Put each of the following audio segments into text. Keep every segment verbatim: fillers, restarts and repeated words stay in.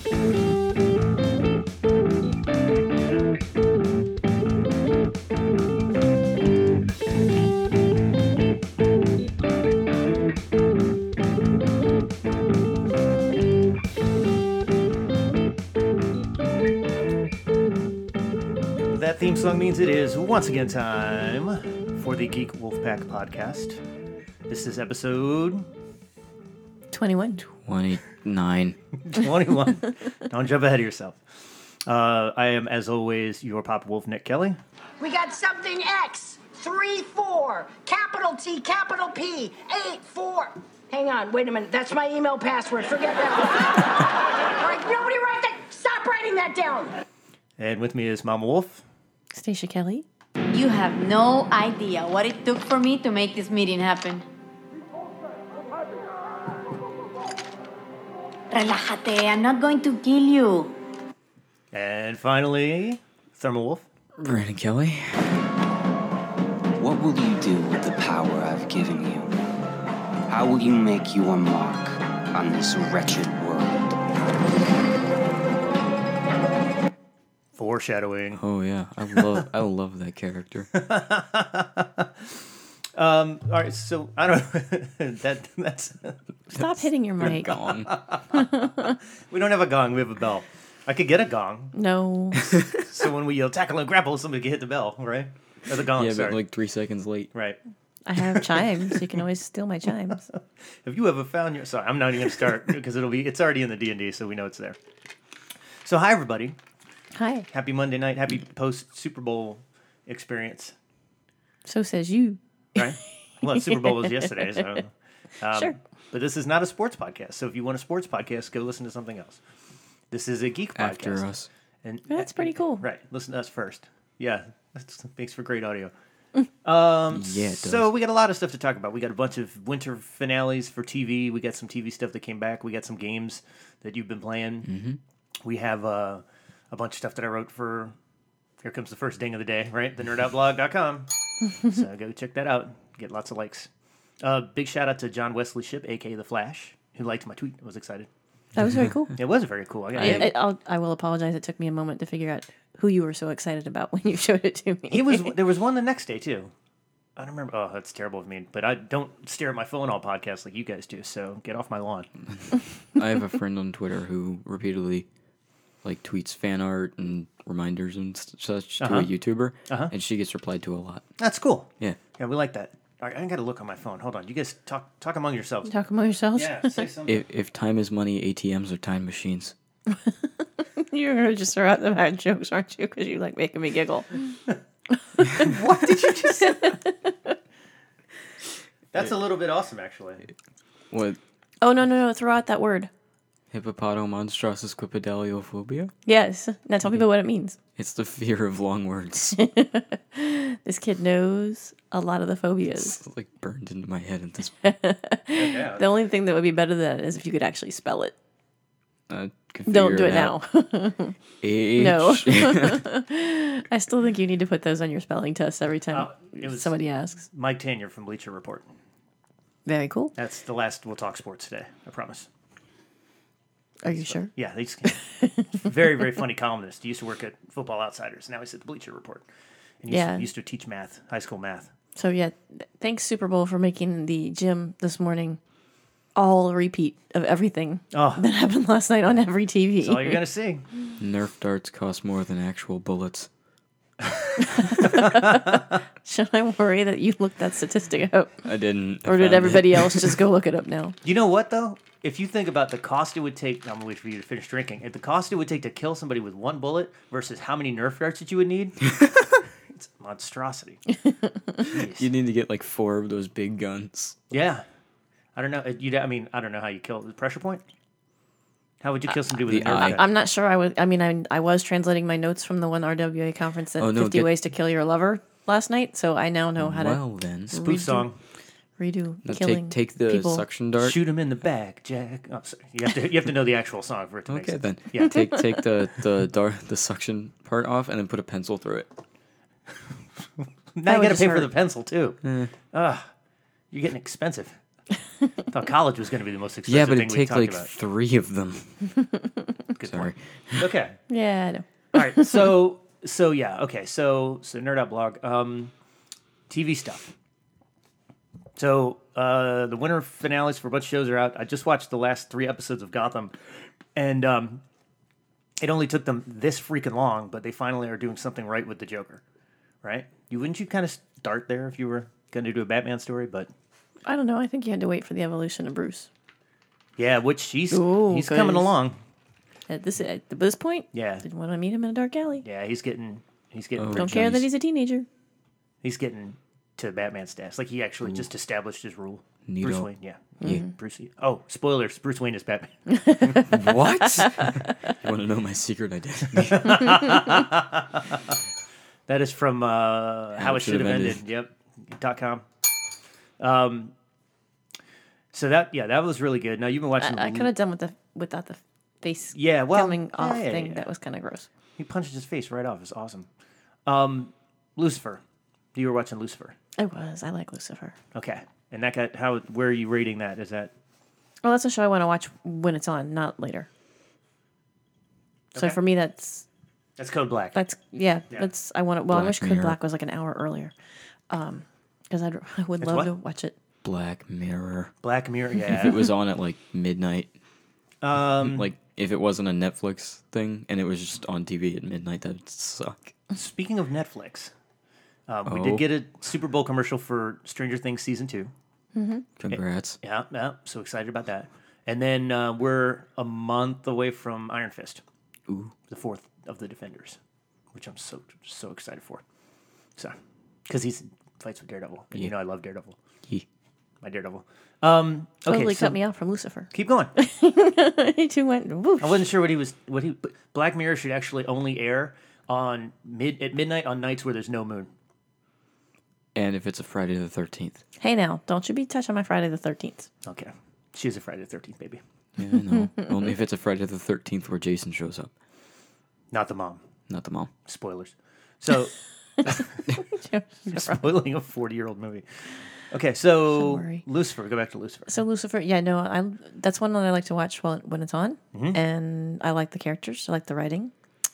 That theme song means it is once again time for the Geek Wolfpack podcast. This is episode twenty-one. twenty-nine. twenty-one. Don't jump ahead of yourself. Uh, I am, as always, your Papa Wolf, Nick Kelly. We got something X, three, four, capital T, capital P, eight, four. Hang on, wait a minute. That's my email password. Forget that. All right, nobody write that. Stop writing that down. And with me is Mama Wolf. Stacia Kelly. You have no idea what it took for me to make this meeting happen. Relájate, I'm not going to kill you. And finally, Thermal Wolf. Brandon Kelly. What will you do with the power I've given you? How will you make your mark on this wretched world? Foreshadowing. Oh yeah, I love I love that character. um. All right. So I don't. that that's. Stop hitting your mic. Gong. We don't have a gong. We have a bell. I could get a gong. No. So when we yell tackle and grapple, somebody can hit the bell, right? Or the gong. Yeah, sorry. but like three seconds late. Right. I have chimes. You can always steal my chimes. Have you ever found your? Sorry, I'm not even gonna start because it'll be. It's already in the D and D, so we know it's there. So hi everybody. Hi. Happy Monday night. Happy post Super Bowl experience. So says you. Right. Well, Super Bowl was yesterday, so. Um, Sure. But this is not a sports podcast. So if you want a sports podcast, go listen to something else. This is a geek podcast. After us. And That's pretty cool. Right. Listen to us first. Yeah. That makes for great audio. Yeah, it does. So we got a lot of stuff to talk about. We got a bunch of winter finales for T V. We got some T V stuff that came back. We got some games that you've been playing. Mm-hmm. We have uh, a bunch of stuff that I wrote for. Here comes the first ding of the day, right? the nerd out blog dot com. So go check that out. Get lots of likes. Uh, big shout out to John Wesley Ship, aka The Flash, who liked my tweet. I was excited. That was very cool. It was very cool. I, I, I, I'll, I will apologize. It took me a moment to figure out who you were so excited about when you showed it to me. He was. There was one the next day too. I don't remember. Oh, that's terrible of me. But I don't stare at my phone all podcasts like you guys do. So get off my lawn. I have a friend on Twitter who repeatedly like tweets fan art and reminders and such Uh-huh. to a YouTuber, Uh-huh. and she gets replied to a lot. That's cool. Yeah. Yeah, we like that. All right, I got to look on my phone. Hold on. You guys talk talk among yourselves. Talk among yourselves. Yeah, say something. If if time is money, A T Ms are time machines. You're going to just throw out the bad jokes, aren't you? Because you like making me giggle. What did you just say? That's a little bit awesome, actually. What? Oh, no, no, no. Throw out that word. Hippopotomonstrossus quipedaliophobia? Yes. Now tell people what it means. It's the fear of long words. This kid knows a lot of the phobias. It's like burned into my head at this point. Yeah. The only thing that would be better than that is if you could actually spell it. I can Don't figure do it out. now. H- No. I still think you need to put those on your spelling tests every time Uh, it was- somebody asks. Mike Tanier from Bleacher Report. Very cool. That's the last we'll talk sports today. I promise. Are you sure? Yeah, he's very, very funny columnist. He used to work at Football Outsiders. Now he's at the Bleacher Report. And he used, Yeah. to, used to teach math, high school math. So yeah, th- thanks Super Bowl for making the gym this morning all a repeat of everything Oh, that happened last night on every T V. that's all you're going to see. Nerf darts cost more than actual bullets. Should I worry that you looked that statistic up? I didn't. I Or did found everybody it. else just go look it up now? You know what, though? If you think about the cost it would take, I'm going to wait for you to finish drinking. If the cost it would take to kill somebody with one bullet versus how many Nerf darts that you would need, it's a monstrosity. Jeez. You need to get like four of those big guns. Yeah. I don't know. You, I mean, I don't know how you kill the pressure point. How would you kill somebody with the a Nerf eye. gun? I'm not sure. I was. I mean, I, I was translating my notes from the one R W A conference at Oh, no, fifty get- Ways to Kill Your Lover last night, so I now know how Well then, Spoof redo- song. to redo No, killing take take the people. suction dart. Shoot him in the back, Jack. Oh, sorry. You have to you have to know the actual song for it to make Okay sense. then. Yeah. Take take the the dart the suction part off and then put a pencil through it. Now would you got to just pay for hurt. the pencil too. Ugh, you're getting expensive. I thought college was going to be the most expensive Yeah, but thing it we take talked like about. three of them. Good Good Sorry. point. Okay. Yeah, I know. All right. So so yeah. Okay. So so Nerd Out Blog. Um, T V stuff. So uh, the winter finales for a bunch of shows are out. I just watched the last three episodes of Gotham, and um, it only took them this freaking long, but they finally are doing something right with the Joker, right? You wouldn't you kind of start there if you were going to do a Batman story, but I don't know. I think you had to wait for the evolution of Bruce. yeah, which he's Ooh, he's coming 'cause- along. At this at this point, Yeah, didn't want to meet him in a dark alley. yeah, he's getting he's getting Oh, Don't Jeez. care that he's a teenager. he's getting to Batman status. Like he actually just established his rule. Neato. Bruce Wayne, yeah, Yeah. Bruce. Oh, spoilers! Bruce Wayne is Batman. What? You want to know my secret identity? That is from uh, How It Should Have Ended. Yep. Dot com. Um. So that yeah, that was really good. Now you've been watching. I, I the- could have done with the without the face Yeah, well, coming yeah, off yeah, thing. yeah. That was kind of gross. He punched his face right off. It's awesome. Um, Lucifer. You were watching Lucifer. I was. I like Lucifer. Okay. And that got how? Where are you rating that? Is that Well, that's a show I want to watch when it's on, not later. So Okay. for me, that's that's Code Black? that's yeah. Yeah. That's I want to. Well, I Black wish Code Mirror. Black was like an hour earlier, um, because I'd I would It's love what? to watch it. Black Mirror. Black Mirror. If Yeah. it was on at like midnight, um. like if it wasn't a Netflix thing and it was just on T V at midnight, that'd suck. Speaking of Netflix, uh, we Oh. did get a Super Bowl commercial for Stranger Things season two. Congrats. Yeah. Yeah. So excited about that. And then uh, we're a month away from Iron Fist. Ooh. The fourth of the Defenders, which I'm so so excited for. So, because he's fights with Daredevil, and you Yeah. know I love Daredevil. He- My Daredevil. Um, okay, Totally so cut me off from Lucifer. keep going. He too went. Whoosh. I wasn't sure what he was. What he but Black Mirror should actually only air on mid at midnight on nights where there's no moon. And if it's a Friday the thirteenth. Hey now, don't you be touching my Friday the thirteenth. Okay, she's a Friday the thirteenth baby, Yeah, I know. Only if it's a Friday the thirteenth where Jason shows up, not the mom. not the mom. Spoilers. So spoiling a forty-year-old movie. Okay, so Don't worry. Lucifer. Go back to Lucifer. So Lucifer, yeah, no, I that's one that I like to watch while when it's on, Mm-hmm. and I like the characters, I like the writing,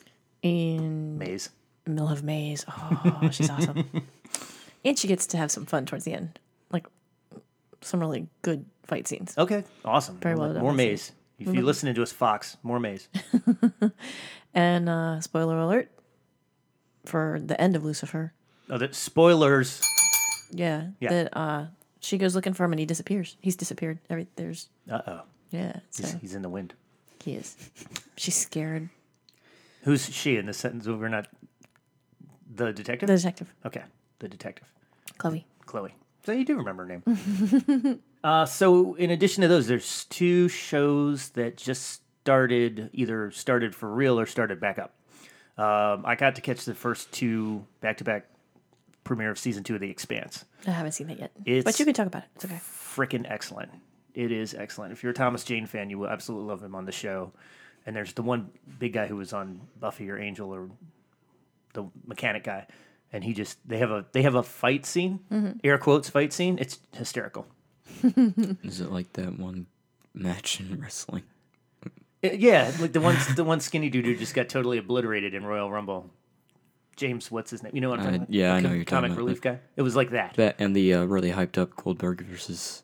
and Maze. Milhouse Maze. Oh, she's awesome, and she gets to have some fun towards the end, like some really good fight scenes. Okay, awesome. Very well more, done, More I see. Maze. If you're listening to us, Fox, more Maze. And uh, spoiler alert for the end of Lucifer. Oh, that spoilers. Yeah, Yeah. that uh, she goes looking for him and he disappears. He's disappeared. Every there's Uh oh, yeah, so he's, he's in the wind. he is. She's scared. Who's she in the sentence? We're not the detective. The detective, Okay, the detective, Chloe. Chloe. So you do remember her name. uh, so in addition to those, there's two shows that just started, either started for real or started back up. Um, I got to catch the first two back-to-back premiere of season two of The Expanse. I haven't seen it yet, It's- but you can talk about it. It's okay. Freaking excellent. It is excellent. If you're a Thomas Jane fan, you will absolutely love him on the show. And there's the one big guy who was on Buffy or Angel or the mechanic guy, and he just they have a they have a fight scene, air quotes fight scene. It's hysterical. Is it like that one match in wrestling? Uh, yeah, like the one the one skinny dude who just got totally obliterated in Royal Rumble. James, what's his name? You know what I'm Uh, talking about? yeah, I The know com- who you're talking comic about. relief guy. It was like that. That and the uh, really hyped up Goldberg versus.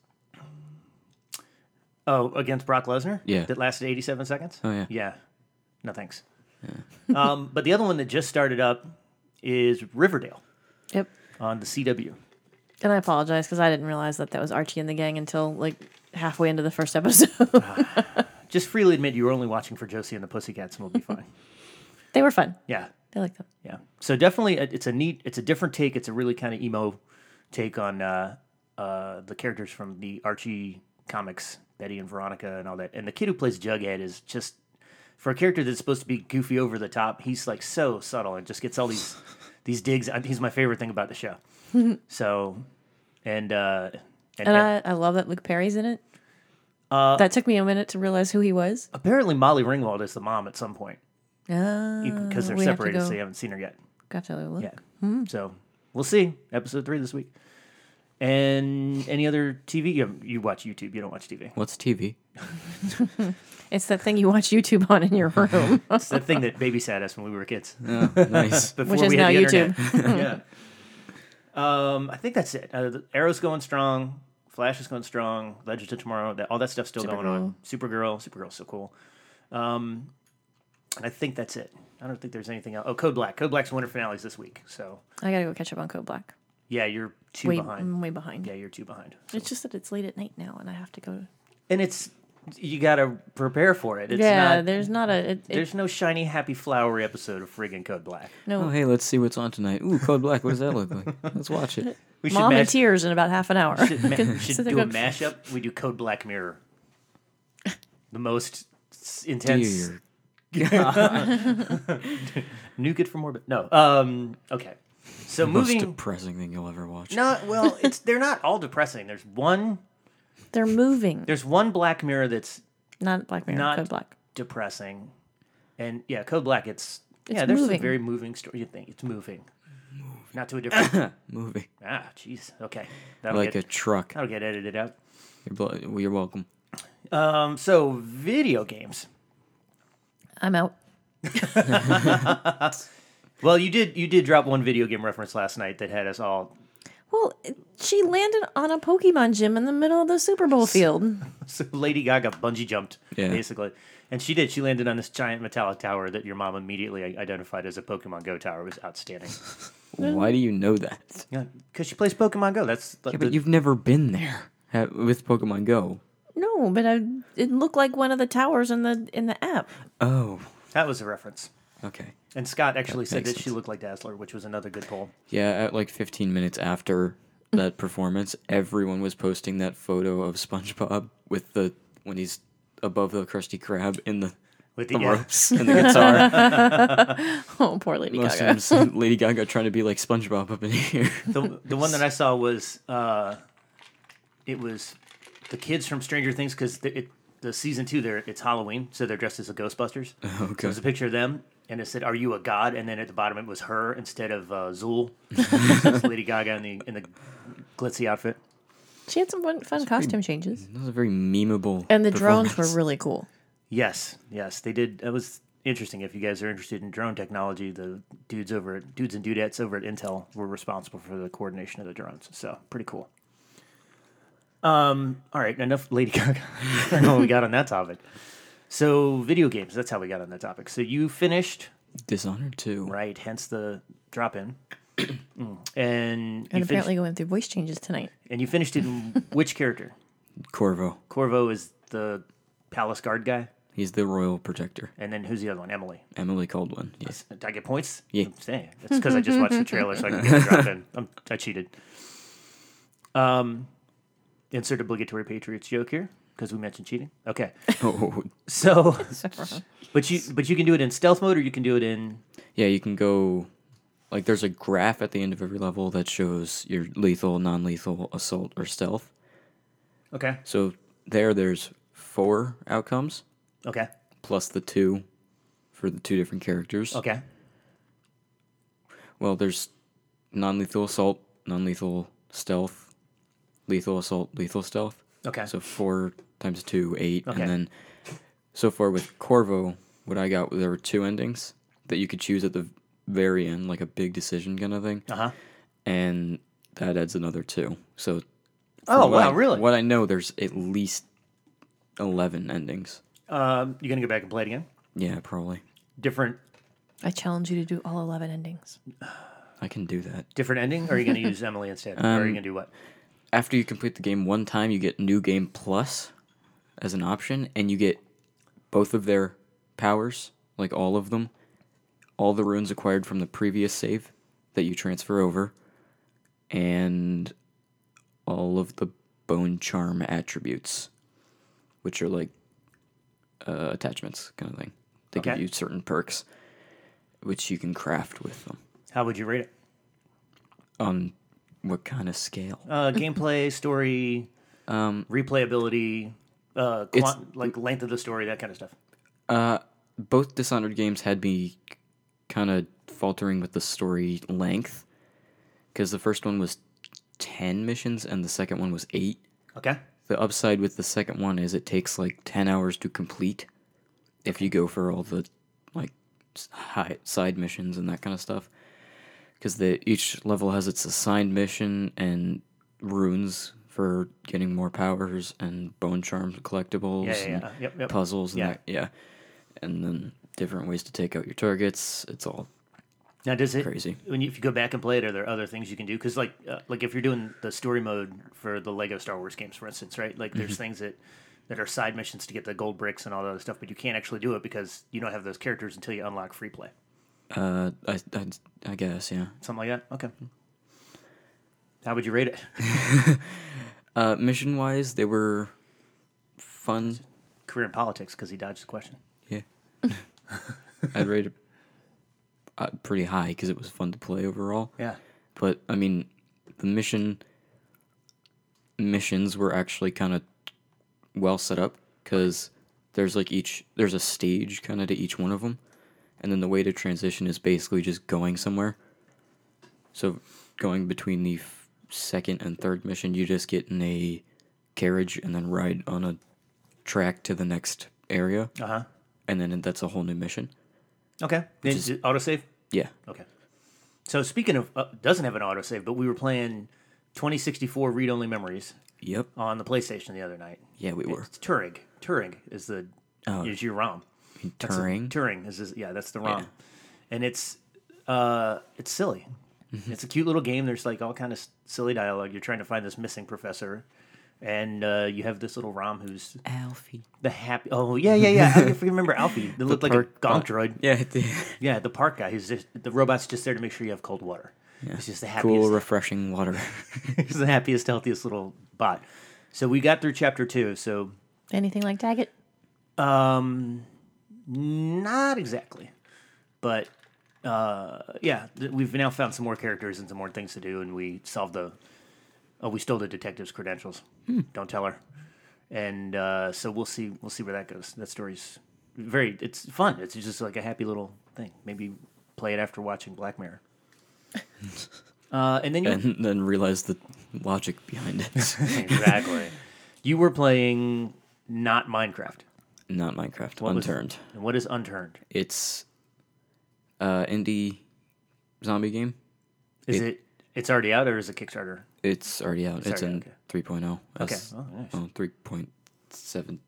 Oh, against Brock Lesnar? Yeah. That lasted eighty-seven seconds? Oh, yeah. Yeah. No thanks. um, but the other one that just started up is Riverdale Yep. on the C W. And I apologize because I didn't realize that that was Archie and the gang until like halfway into the first episode. Just freely admit you were only watching for Josie and the Pussycats and we'll be fine. They were fun. Yeah. I like them. Yeah. So definitely, uh, it's a neat, it's a different take. It's a really kind of emo take on uh, uh, the characters from the Archie comics, Betty and Veronica and all that. And the kid who plays Jughead is just, for a character that's supposed to be goofy over the top, he's like so subtle and just gets all these these digs. I- He's my favorite thing about the show. So, and uh, and, And I, I love that Luke Perry's in it. Uh, that took me a minute to realize who he was. apparently Molly Ringwald is the mom at some point Uh, because they're we have to separated, go- so you haven't seen her yet. Got to look. Yeah. So we'll see. Episode three this week. And any other T V? You, you watch YouTube. You don't watch T V. What's T V? It's that thing you watch YouTube on in your room, It's the thing that babysat us when we were kids. Oh, nice. Before which is we had now the YouTube. internet. yeah. Um, I think that's it. Uh, the Arrow's going strong. Flash is going strong. Legends of Tomorrow. That, all that stuff's still going on. Supergirl. Supergirl's so cool. Um, and I think that's it. I don't think there's anything else. Oh, Code Black. Code Black's winter finales this week. So I gotta go catch up on Code Black. yeah, you're two Way, behind. I'm way behind. Yeah, you're two behind. It's just that it's late at night now, and I have to go. And it's you got to prepare for it. It's yeah, not, there's not a. It, it, there's no shiny, happy, flowery episode of friggin' Code Black. no. Oh, hey, let's see what's on tonight. Ooh, Code Black. What does that look like? Let's watch it. We should Mom in mash, tears in about half an hour. should, ma- Sit should there do a going, mashup. We do Code Black Mirror. The most s- intense. Dear. Nuke it for more. But no. Um. Okay. So The most moving. depressing thing you'll ever watch. No. Well, it's they're not all depressing. There's one. They're moving. There's one Black Mirror that's Not Black Mirror. not Code Black. depressing, and yeah, Code Black. It's, It's yeah. There's moving. some very moving story. You think it's moving. Not to a different. Moving. ah, jeez. Okay. That'll Like get, a truck. that'll get edited out. You're, bl- well, you're welcome. Um. So video games. I'm out. Well, you did you did drop one video game reference last night that had us all. Well, it- she landed on a Pokemon gym in the middle of the Super Bowl field. So Lady Gaga bungee jumped, Yeah. basically, and she did. She landed on this giant metallic tower that your mom immediately identified as a Pokemon Go tower. It was outstanding. Why do you know that? Yeah, because she plays Pokemon Go. That's the, Yeah, but you've never been there ha- with Pokemon Go. No, but I, it looked like one of the towers in the in the app. Oh, that was a reference. okay. And Scott actually That said makes that she sense. looked like Dazzler, which was another good poll. Yeah, at like fifteen minutes after that performance, everyone was posting that photo of SpongeBob with the when he's above the Krusty Krab in the, With the yeah. ropes and the guitar. Oh, poor Lady Most Gaga. of them, Lady Gaga trying to be like SpongeBob up in here. The the one that I saw was uh, it was the kids from Stranger Things because the, it, the season two there it's Halloween, so they're dressed as the Ghostbusters. So Okay. it was a picture of them, and it said, "Are you a god?" And then at the bottom it was her instead of uh, Zool. So it's Lady Gaga in the in the glitzy outfit. She had some fun, fun costume changes, That was a very memeable. and the drones were performance. really cool. Yes, yes, they did. That was interesting. If you guys are interested in drone technology, the dudes over at dudes and dudettes over at Intel were responsible for the coordination of the drones. So pretty cool. Um. All right. Enough Lady Gaga. I don't know what we got on that topic. So video games. That's how we got on that topic. So you finished, Dishonored two. right? Hence the drop in. Mm. And you And apparently finished, going through voice changes tonight. and you finished it in which character? Corvo. Corvo is the palace guard guy, He's the royal protector. and then who's the other one? Emily. Emily Caldwin. Yes. Did I get points? Yeah. I'm saying. It's because I just watched the trailer, so I can get a drop in. I'm, I cheated. Um, insert obligatory Patriots joke here because we mentioned cheating. Okay, Oh, so but you but you can do it in stealth mode, or you can do it in. yeah. You can go. Like, there's a graph at the end of every level that shows your lethal, non-lethal, assault, or stealth. Okay. So there, there's four outcomes Okay. plus the two for the two different characters. Okay. Well, there's non-lethal assault, non-lethal stealth, lethal assault, lethal stealth. Okay. So four times two, eight, Okay. and then so far with Corvo, what I got, there were two endings that you could choose at the very end, like a big decision kind of thing, Uh huh. and that adds another two. So, Oh from what wow, I- really? What I know, there's at least eleven endings. Um, you gonna go back and play it again? Yeah, probably. Different I challenge you to do all eleven endings. I can do that. different ending, or are you gonna use Emily instead, or are you Um, gonna do what? After you complete the game one time, you get New Game Plus as an option, and you get both of their powers, like all of them, all the runes acquired from the previous save that you transfer over, and all of the Bone Charm attributes, which are like uh, attachments kind of thing. They give Okay. you certain perks, which you can craft with them. How would you rate it? On what kind of scale? Uh, gameplay, story, Um, replayability, uh, It's- quant- like length of the story, that kind of stuff. Uh, both Dishonored games had me kind of faltering with the story length, because the first one was ten missions and the second one was eight. Okay. the upside with the second one is it takes like ten hours to complete if you go for all the like s- high side missions and that kind of stuff. Because the each level has its assigned mission and runes for getting more powers and bone charms collectibles Yeah, yeah, and yeah. Yep, yep. puzzles and Yeah. that, yeah. And then different ways to take out your targets. It's all Now, does it Crazy. when you, if you go back and play it? Are there other things you can do? Because like uh, like if you're doing the story mode for the Lego Star Wars games, for instance, right? Like there's things that that are side missions to get the gold bricks and all that other stuff, but you can't actually do it because you don't have those characters until you unlock free play. uh I, I, I guess, yeah. Something like that. Okay. How would you rate it? Uh mission wise they were fun. Career in politics because he dodged the question. Yeah. I'd rate it uh, pretty high because it was fun to play overall. Yeah. But I mean, the mission missions were actually kind of well set up because there's like each there's a stage kind of to each one of them, and then the way to transition is basically just going somewhere. So going between the f- second and third mission, you just get in a carriage and then ride on a track to the next area, Uh huh. and then that's a whole new mission. Okay. Then Just- is- autosave. Yeah. Okay. So speaking of uh, doesn't have an autosave, but we were playing twenty sixty-four read-only memories Yep. on the PlayStation the other night. Yeah, we were. It's Turing. Turing is the Oh. is your ROM. That's a- Turing. Turing is his, yeah, that's the ROM, Yeah. and it's uh it's silly. Mm-hmm. It's a cute little game. There's like all kind of s- silly dialogue. You're trying to find this missing professor, and uh, you have this little ROM who's Alfie. the happy. Oh yeah, yeah, yeah. I can remember Alfie. They looked like a park- gonk uh, droid. Yeah. The, Yeah, the park guy. Who's just the robot's just there to make sure you have cold water. yeah. He's just the Cool, happiest. refreshing water. He's the happiest, healthiest little bot. So we got through chapter two. So Anything like Daggett? um, not exactly, but uh, yeah, th- we've now found some more characters and some more things to do, and we solved the. Oh, we stole the detective's credentials. Don't tell her. And uh, so we'll see. We'll see where that goes. That story's very. It's fun. It's just like a happy little thing. Maybe play it after watching Black Mirror. Uh, and then you and then realize the logic behind it. exactly. You were playing not Minecraft. Not Minecraft. What was- Unturned. And what is Unturned? It's uh indie zombie game. Is It- it? It's already out, or is it Kickstarter? It's already out. It's, already in out, okay. three point oh. Okay. As- Oh, nice. oh, three point seven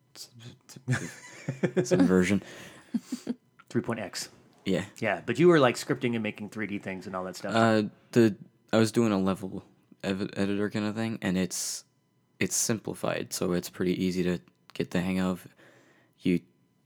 some version. three point X. Yeah. Yeah, but you were like scripting and making three D things and all that stuff. Uh, the I was doing a level ev- editor kind of thing, and it's it's simplified, so it's pretty easy to get the hang of. You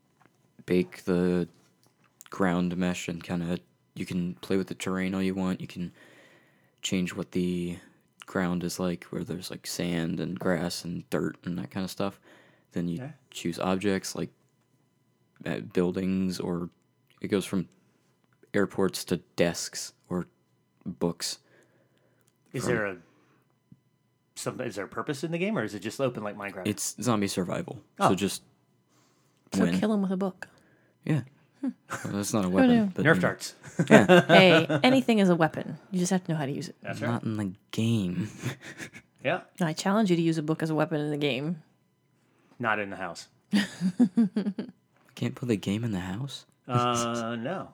bake the ground mesh and kind of you can play with the terrain all you want. You can change what the ground is like, where there's like sand and grass and dirt and that kind of stuff. Then you Okay. choose objects like uh, buildings, or it goes from airports to desks or books. is there a some? Is there a purpose in the game, or is it just open like Minecraft? It's zombie survival. Oh. So just So win. kill him with a book. Yeah. Well, that's not a knew? weapon. But Nerf yeah. darts. Hey, anything is a weapon. You just have to know how to use it. That's right. Not in the game. Yeah, I challenge you to use a book as a weapon in the game. not in the house. Can't put the game in the house. Uh, no.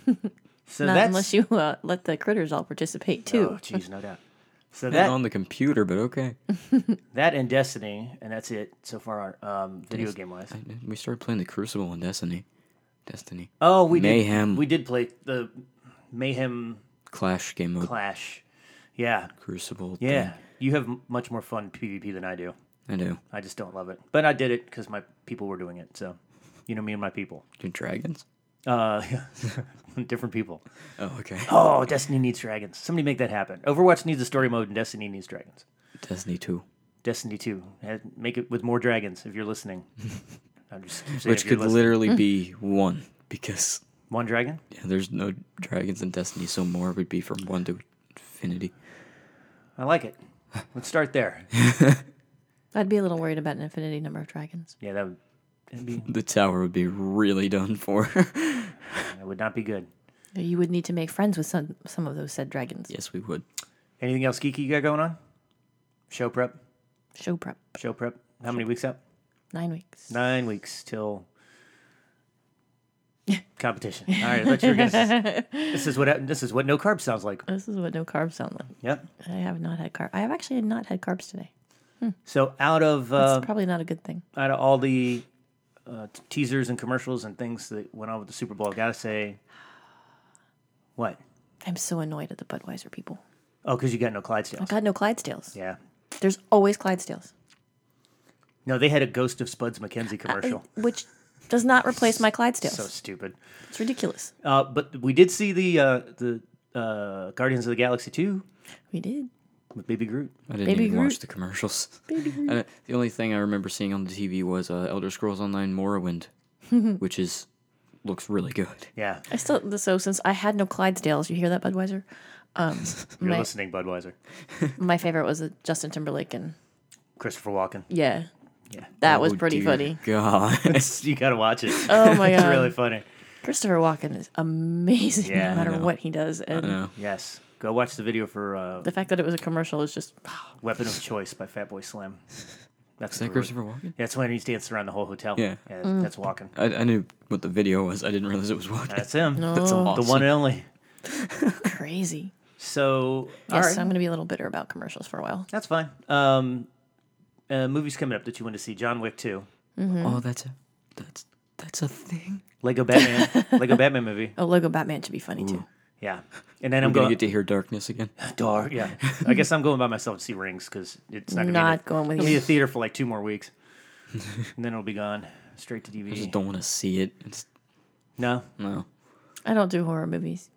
So Not that's unless you uh, let the critters all participate too. Oh, jeez, no doubt. So Not that on the computer, but okay. that and Destiny, and that's it so far. Um, video game wise. I, we started playing the Crucible in Destiny. Destiny. Oh, we Mayhem. Did, we did play the Mayhem Clash game mode. Clash. Yeah, Crucible. yeah. thing. You have m- much more fun PvP than I do. I do. I just don't love it, but I did it because my people were doing it. So, you know me and my people. Do dragons? Uh, different people. Oh, okay. Oh, Destiny needs dragons. Somebody make that happen. Overwatch needs a story mode, and Destiny needs dragons. Destiny two. Destiny two. Eh, Make it with more dragons if you're listening. I'm just saying Which if you're could listening. literally be one, because one dragon. yeah, there's no dragons in Destiny, so more would be from one to infinity. I like it. Let's start there. I'd be a little worried about an infinity number of dragons. Yeah, that would that'd be The tower would be really done for. that would not be good. You would need to make friends with some some of those said dragons. Yes, we would. Anything else geeky you got going on? Show prep. Show prep. Show prep. how many weeks out? Nine weeks. Nine weeks till competition. All right, I thought you were gonna s- this is what this is what no carbs sounds like. This is what no carbs sound like. Yep. I have not had carbs. I have actually not had carbs today. So out of That's uh, probably not a good thing. out of all the uh, t- teasers and commercials and things that went on with the Super Bowl, I gotta say, what? I'm so annoyed at the Budweiser people. Oh, because you got no I Clydesdales. got no Clydesdales. Yeah. There's always Clydesdales. No, they had a Ghost of Spuds McKenzie Uh, commercial. Which does not replace my Clydesdales. So stupid. It's ridiculous. Uh, but we did see the uh, the uh, Guardians of the Galaxy two We did. with Baby Groot. I didn't Baby even Groot. watch the commercials. Baby Groot. Uh, the only thing I remember seeing on the T V was uh, Elder Scrolls Online Morrowind, which is looks really good. Yeah, I still so since I had no Clydesdales, you hear that, Budweiser? Um, you're my, listening, Budweiser. my favorite was uh, Justin Timberlake, and Christopher Walken. yeah, Yeah, that was Oh, pretty dear funny. God. you gotta watch it. Oh my It's god, really funny. Christopher Walken is amazing Yeah, I no matter know. what he does, and No. Yes, go watch the video for uh, the fact that it was a commercial is just "Weapon of Choice" by Fatboy Slim. That's Is that the- Christopher Walken? Yeah, that's when he's dancing around the whole hotel. Yeah. yeah Mm. that's Walken. I, I knew what the video was. I didn't realize it was Walken. That's him. That's No. awesome. The one and only. crazy. So, Yes, all right, I'm going to be a little bitter about commercials for a while. that's fine. Um, uh, movies coming up that you want to see: John Wick two, Oh, that's a that's that's a thing. Lego Batman, Lego Batman movie. Oh, Lego Batman should be funny too. Yeah, and then I'm I'm gonna going. get to hear Darkness again. Dark. Yeah, I guess I'm going by myself to see Rings because it's not, gonna Not be in going with it'll be you. in the theater for like two more weeks, and then it'll be gone straight to D V I D. just don't want to see it. It's No, no. I don't do horror movies.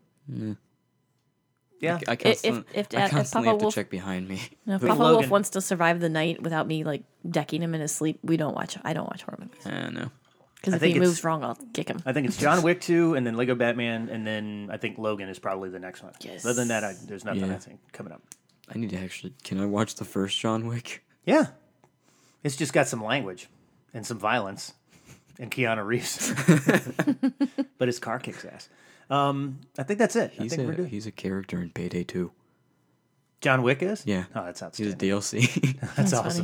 yeah, I constantly, if I Dad- if constantly Papa have to Wolf- check behind me. No, if With Papa Logan. Wolf wants to survive the night without me like decking him in his sleep, we don't watch. I don't watch horror movies I know. because I if think he it's- moves wrong, I'll kick him. I think it's John Wick two, and then Lego Batman, and then I think Logan is probably the next one. Yes. Other than that, I, there's nothing Yeah. I think coming up. I need to actually. Can I watch the first John Wick? Yeah, it's just got some language and some violence and Keanu Reeves, but his car kicks ass. Um, I think that's it. I He's think we're a good. he's a character in Payday two. John Wick is? Yeah. Oh, that's He's a outstanding. D L C. That's, awesome.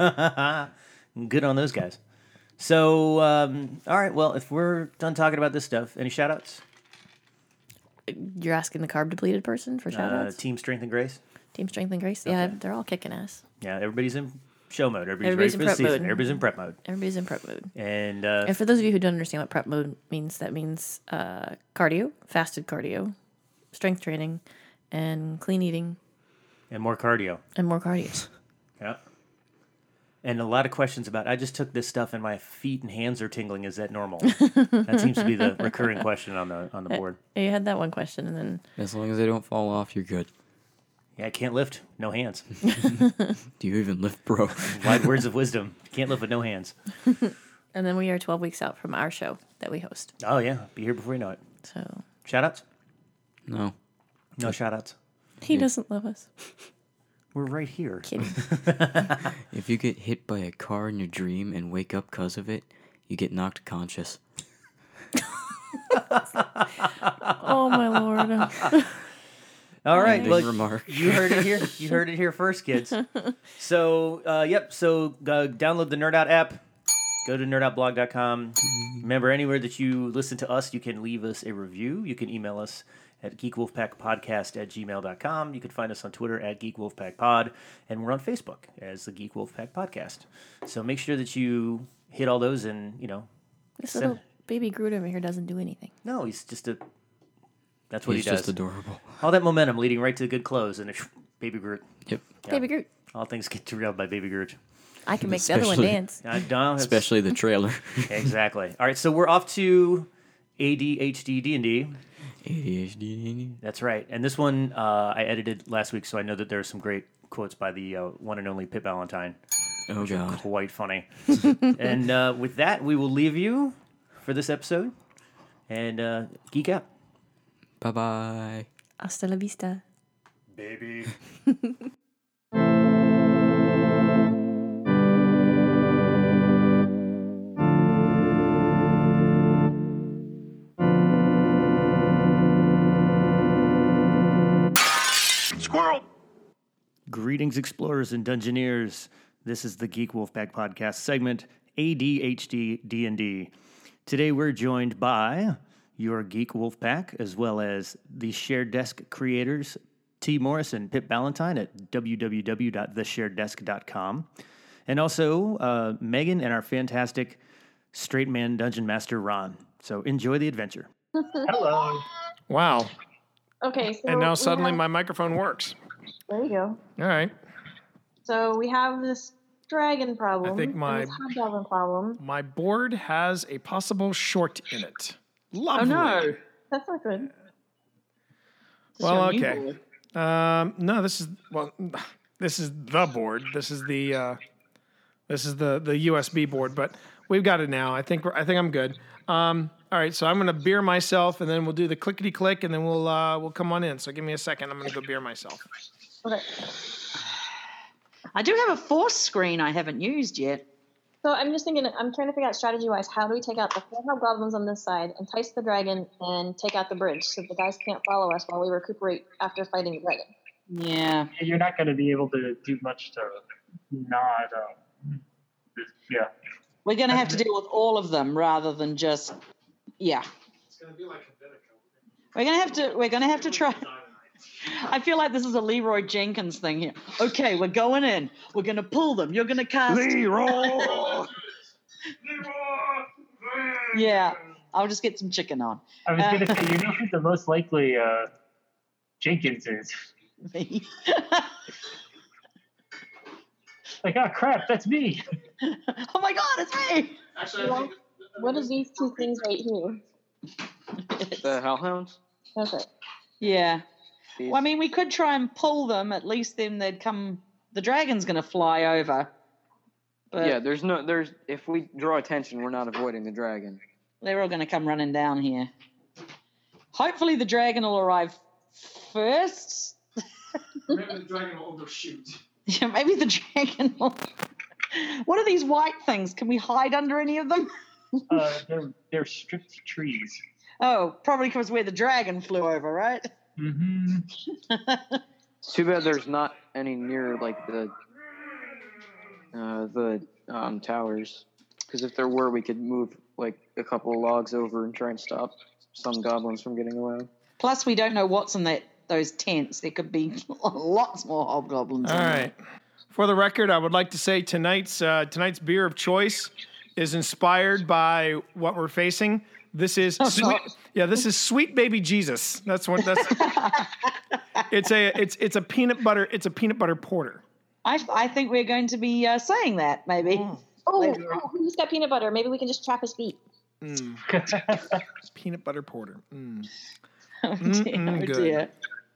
Good on those guys. So, um, all right. Well, if we're done talking about this stuff, any shout outs? You're asking the carb depleted person for shout Uh, outs? Team Strength and Grace? Team Strength and Grace? Yeah, they're all kicking ass. Yeah, everybody's in show mode. Everybody's, Everybody's in ready for the prep season. mode. Everybody's in prep mode. Everybody's in prep mode. And, uh, And for those of you who don't understand what prep mode means, that means uh, cardio, fasted cardio, strength training, and clean eating, and more cardio. and more cardio. Yeah. And a lot of questions about, I just took this stuff and my feet and hands are tingling. Is that normal? That seems to be the recurring question on the on the board. You had that one question, and then As long as they don't fall off, you're good. Yeah, I can't lift. No hands. Do you even lift, bro? Wide words of wisdom. Can't lift with no hands. and then we are twelve weeks out from our show that we host. Oh, yeah. Be here before you know it. So Shout outs? No. No shout outs. he doesn't love us. We're right here. Kidding. If you get hit by a car in your dream and wake up because of it, you get knocked conscious. Oh my lord. All right. Ending Well, remark. you heard it here. You heard it here first, kids. So, uh, yep. So, uh, download the Nerd Out app. Go to nerd out blog dot com. Remember, anywhere that you listen to us, you can leave us a review. You can email us at geekwolfpackpodcast at gmail dot com. You can find us on Twitter at geekwolfpackpod. And we're on Facebook as the Geek Wolfpack Podcast. So make sure that you hit all those and, you know, This send- little baby Groot over here doesn't do anything. no, he's just a... That's what He's he does. just adorable. All that momentum leading right to good clothes and a Baby Groot. Yep. Yeah. Baby Groot. All things get derailed by Baby Groot. I can make the other one Especially- dance. I don't. it's- Especially the trailer. Exactly. All right, so we're off to A D H D D and D. A D H D. That's right. And this one uh, I edited last week, so I know that there are some great quotes by the uh, one and only Pip Valentine. Oh, God. Quite funny. And uh, with that, we will leave you for this episode and uh, geek out. Bye-bye. Hasta la vista. Baby. Squirrel! Greetings, explorers and dungeoneers. This is the Geek Wolfpack Podcast segment, A D H D D and D. Today we're joined by your Geek Wolfpack, as well as the Shared Desk creators, T. Morris and Pip Ballantyne at w w w dot the shared desk dot com. And also uh, Megan and our fantastic straight man dungeon master, Ron. So enjoy the adventure. Hello. Wow. Okay, so And now we suddenly have- my microphone works. There you go. All right. So we have this dragon problem. I think my- and this hobgoblin problem. My board has a possible short in it. Lovely. Oh no, that's not good. Well, It's your okay. new board. Um, no, this is well, this is the board. This is the uh, this is the the U S B board. But we've got it now. I think we're, I think I'm good. Um, all right, so I'm gonna beer myself, and then we'll do the clickety click, and then we'll uh, we'll come on in. So give me a second. I'm gonna go beer myself. Okay. I do have a force screen I haven't used yet. So I'm just thinking. I'm trying to figure out strategy-wise. How do we take out the four hobgoblins on this side, entice the dragon, and take out the bridge so the guys can't follow us while we recuperate after fighting the dragon? Yeah. You're not going to be able to do much to not. Um, yeah. We're going to have to deal with all of them rather than just, yeah. It's gonna be like a We're going to have to, we're going to have to try. I feel like this is a Leroy Jenkins thing here. Okay, we're going in. We're going to pull them. You're going to cast. Leroy! Yeah, I'll just get some chicken on. I was Uh, going to say, you know who the most likely uh, Jenkins is? Me. Like, oh crap, that's me. Oh my God, it's me. Actually, Well, what are these two things right here? The Hellhounds? Okay. Yeah. These- Well, I mean, we could try and pull them. At least then they'd come. The dragon's going to fly over. But yeah, there's no, there's, if we draw attention, we're not avoiding the dragon. they're all going to come running down here. Hopefully, the dragon will arrive first. maybe the dragon will overshoot. Yeah, maybe the dragon will. What are these white things? Can we hide under any of them? Uh, they're, they're stripped trees. Oh, probably because where the dragon flew over, right? Mm-hmm. Too bad there's not any near, like, the, uh, the, um, towers. Because if there were, we could move, like, a couple of logs over and try and stop some goblins from getting away. Plus, we don't know what's in that those tents. There could be lots more hobgoblins. All in there. right. For the record, I would like to say tonight's uh, tonight's beer of choice is inspired by what we're facing. This is sweet. Yeah, this is Sweet Baby Jesus. That's what that's. It's a it's it's a peanut butter it's a peanut butter porter. I, I think we're going to be uh, saying that maybe. Oh, Later. oh, who's got peanut butter? Maybe we can just trap his feet. Mm. Peanut butter porter. Mm. Oh dear! Mm-mm, Oh good. dear!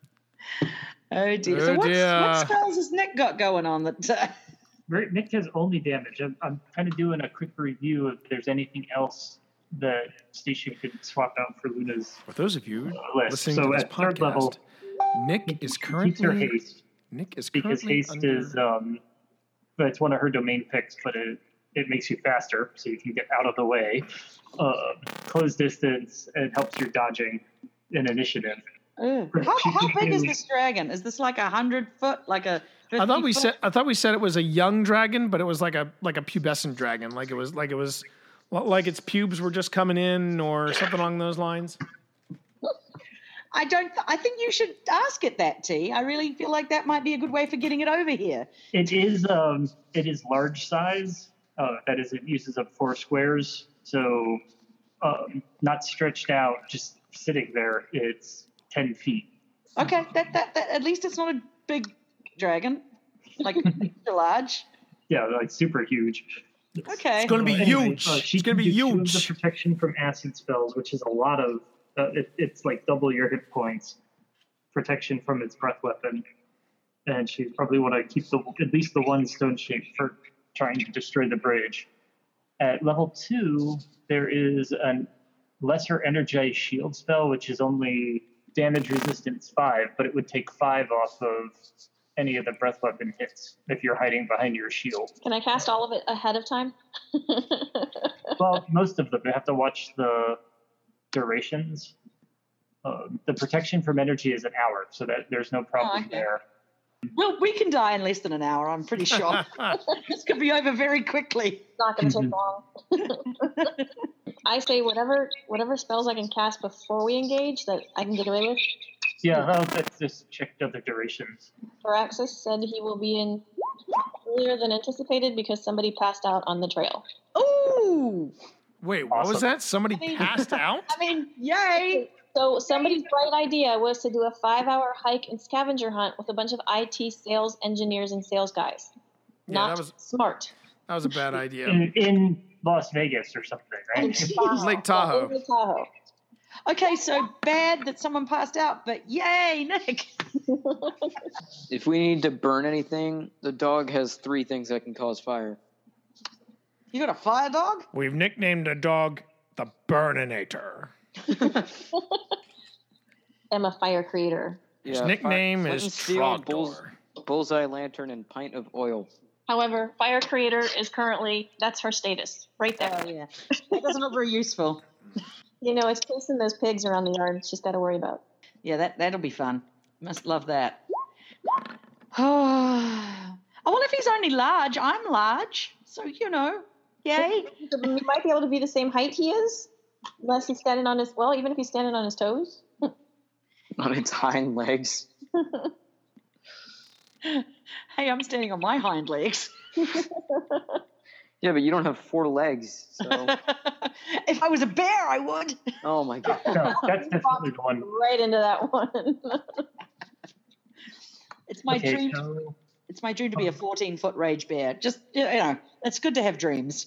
Oh dear! Oh, so what's, dear. what spells has Nick got going on that? Uh, Right, Nick has only damage. I'm, I'm kind of doing a quick review if there's anything else that Station could swap out for Luna's For those of you uh, list. listening So to this at third podcast, level, Nick is keeps her currently haste Nick is because currently haste under, is um, but it's one of her domain picks, but it it makes you faster, so you can get out of the way. Uh, close distance, and helps your dodging in initiative. oh. How, how big is this dragon? Is this like a hundred foot? Like a? I thought we fifty said foot? I thought we said it was a young dragon, but it was like a like a pubescent dragon, like it was like it was like its pubes were just coming in or something along those lines. I don't. I think you should ask it that, T. I really feel like that might be a good way for getting it over here. It is um, it is large size. Uh, that is, it uses up four squares, so um, not stretched out, just sitting there. It's ten feet. Okay, that that, that at least it's not a big dragon, like extra large. Yeah, like super huge. Okay. It's gonna be Anyway, huge. uh, she It's gonna can be do two of huge. the protection from acid spells, which is a lot of. Uh, it, it's like double your hit points. Protection from its breath weapon, and she probably want to keep the at least the one stone shape for trying to destroy the bridge. At level two, there is a lesser energized shield spell, which is only damage resistance five, but it would take five off of any of the breath weapon hits if you're hiding behind your shield. Can I cast all of it ahead of time? Well, most of them. You have to watch the durations. Uh, the protection from energy is an hour, so that there's no problem Oh, okay. there. Well, we can die in less than an hour, I'm pretty sure. This could be over very quickly. It's not going to take long. I say whatever whatever spells I can cast before we engage that I can get away with. Yeah, well, let's just check other durations. Firaxis said he will be in earlier than anticipated because somebody passed out on the trail. Ooh! Wait, what was Awesome. that? Somebody passed out? I mean, yay! So somebody's bright idea was to do a five-hour hike and scavenger hunt with a bunch of I T sales engineers and sales guys. Yeah, Not that was- smart. That was a bad idea. In, in Las Vegas or something, right? Jeez. Lake Tahoe. Lake Tahoe. Okay, so bad that someone passed out, but yay, Nick! If we need to burn anything, the dog has three things that can cause fire. You got a fire dog? We've nicknamed the dog the Burninator. I'm a fire creator. His Yeah, nickname fire- is flint and steel, bulls- Trogdor. Bullseye lantern and pint of oil. However, fire creator is currently, that's her status, right there. Oh, yeah. That doesn't look very useful. You know, it's chasing those pigs around the yard she's got to worry about. Yeah, that, that'll be fun. Must love that. Oh, well, if he's only large, I'm large. So, you know, yay. You might be able to be the same height he is, unless he's standing on his, well, even if he's standing on his toes. On its hind legs. Hey, I'm standing on my hind legs. Yeah, but you don't have four legs, so... If I was a bear, I would. Oh my god. No, that's definitely the one. Right into that one. It's my Okay, dream. so It's my dream to be a fourteen-foot rage bear. Just, you know, it's good to have dreams.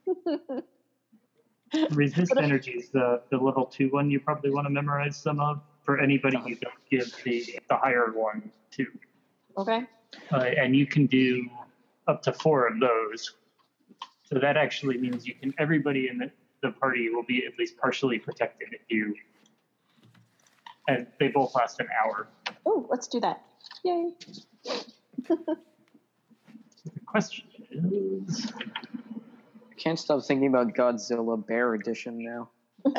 resist energies, the the level two one, you probably want to memorize some of for anybody you don't give the the higher one to. Okay. Uh, and you can do up to four of those. So that actually means you can everybody in the, the party will be at least partially protected if you. And they both last an hour. Oh, let's do that. Yay. The question is. I can't stop thinking about Godzilla Bear Edition now.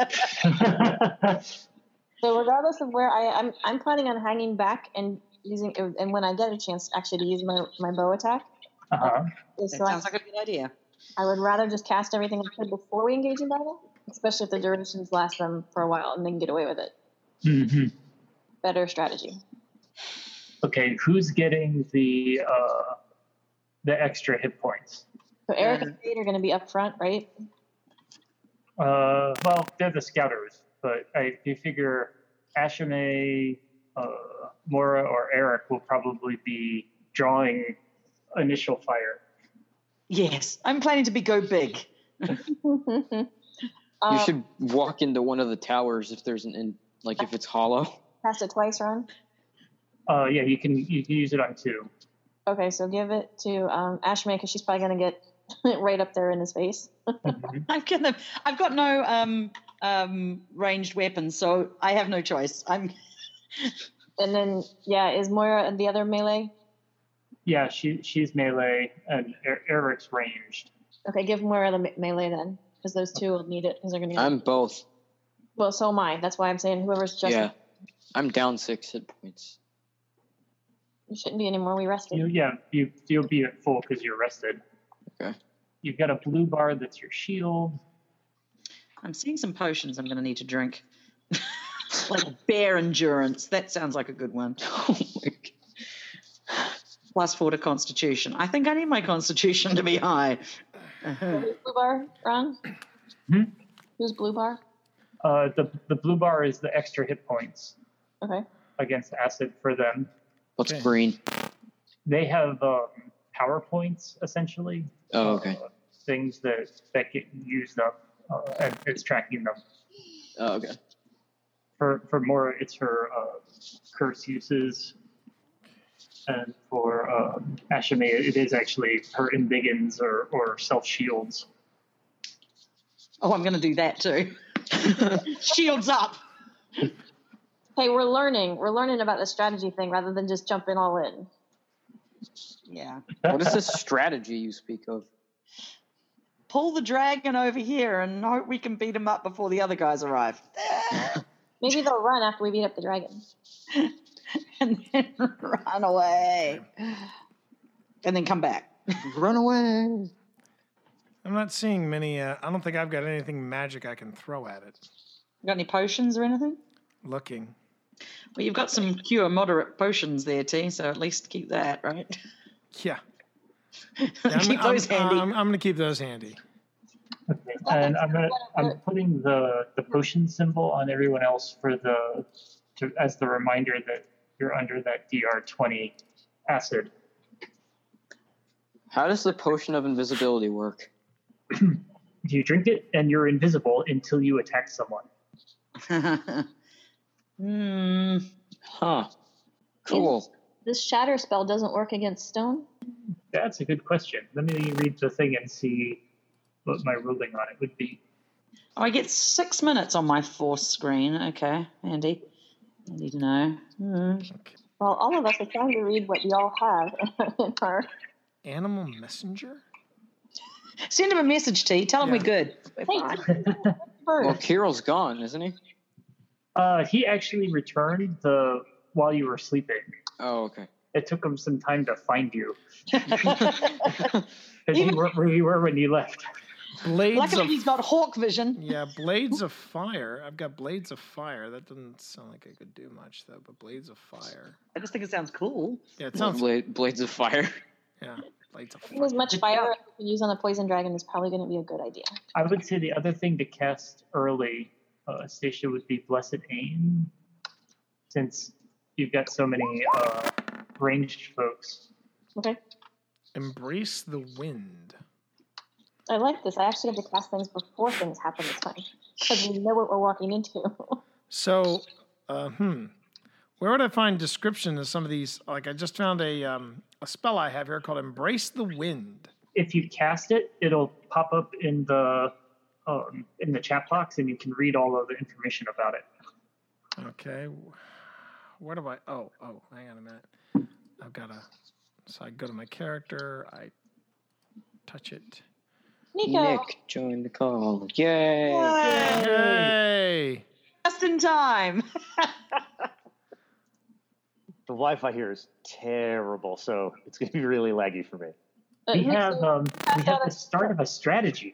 So regardless of where I, I'm, I'm planning on hanging back and using, and when I get a chance actually to use my, my bow attack. Uh-huh. is That so I- sounds like a good idea. I would rather just cast everything I could before we engage in battle, especially if the durations last them for a while and they can get away with it. Mm-hmm. Better strategy. Okay, who's getting the uh, the extra hit points? So Eric and Kate are going to be up front, right? Uh, well, they're the scouters, but I you figure Ashame, uh, Mora, or Eric will probably be drawing initial fire. Yes, I'm planning to be go big. You Um, should walk into one of the towers if there's an, in, like if it's hollow. Cast it twice, Ron. Uh, yeah, you can you can use it on two. Okay, so give it to um, Ashmay because she's probably going to get right up there in his face. I've got them. I've got no um, um, ranged weapons, so I have no choice. I'm. And then, yeah, is Moira and the other melee? Yeah, she she's melee and Er- Eric's ranged. Okay, give Moira the me- melee then, because those two will need it because they're going to. I'm both. Well, so am I. That's why I'm saying whoever's just. Yeah. I'm down six hit points. You shouldn't be anymore. We rested. You, yeah, you you'll be at full because you're rested. Okay. You've got a blue bar that's your shield. I'm seeing some potions I'm going to need to drink. Like bear endurance. That sounds like a good one. Oh my god. Plus four to constitution. I think I need my constitution to be high. Uh-huh. Who's blue bar, Ron? Hmm? Who's blue bar? Uh, the the blue bar is the extra hit points Okay. against acid for them. What's Okay. green? They have um, power points essentially. Oh, okay. Uh, things that that get used up, uh, and it's tracking them. Oh, okay. For for more, it's her uh, curse uses, and for um, Ashame, it is actually her embiggens or or self shields. Oh, I'm going to do that too. Shields up. Hey, we're learning. We're learning about the strategy thing rather than just jumping all in. Yeah. What is this strategy you speak of? Pull the dragon over here and hope we can beat him up before the other guys arrive. Maybe they'll run after we beat up the dragon. and then run away. And then come back. Run away. I'm not seeing many. Uh, I don't think I've got anything magic I can throw at it. Got any potions or anything? Looking. Well, you've got some cure moderate potions there, T, so at least keep that, right? Yeah. yeah I'm, keep I'm, those handy. I'm, I'm going to keep those handy. Okay. And I'm gonna I'm putting the, the potion symbol on everyone else for the to, as the reminder that you're under that D R twenty acid. How does the potion of invisibility work? You drink it and you're invisible until you attack someone. Hmm. Huh. Cool. This shatter spell doesn't work against stone? That's a good question. Let me read the thing and see what my ruling on it would be. Oh, I get six minutes on my force screen. Okay, Andy. Handy to know. Hmm. Well, all of us are trying to read what y'all have in our... Animal messenger? Send him a message, T. Tell him Yeah. we're good. We're fine. Well, Kirill's gone, isn't he? Uh, he actually returned the while you were sleeping. Oh, okay. It took him some time to find you. Because you weren't where you were when you left. Blades Luckily, of he's got hawk vision. yeah, blades of fire. I've got blades of fire. That doesn't sound like I could do much though. But blades of fire. I just think it sounds cool. Yeah, it sounds. Blade, blades of fire. Yeah, blades of I think as fire. much fire as you can use on a poison dragon is probably going to be a good idea. I would say the other thing to cast early, uh, Stacia, would be Blessed Aim, since you've got so many uh, ranged folks. Okay. Embrace the wind. I like this. I actually have to cast things before things happen this time. Because we know what we're walking into. So, uh, hmm, where would I find description of some of these? Like, I just found a um, a spell I have here called Embrace the Wind. If you cast it, it'll pop up in the um, in the chat box, and you can read all of the information about it. Okay, where do I? Oh, oh, hang on a minute. I've got to. So I go to my character. I touch it. Nico! Nick joined the call. Yay! Hey! Just in time. The Wi-Fi here is terrible, so it's going to be really laggy for me. Uh, We Nick, have so um, cast we have out the a start of a strategy.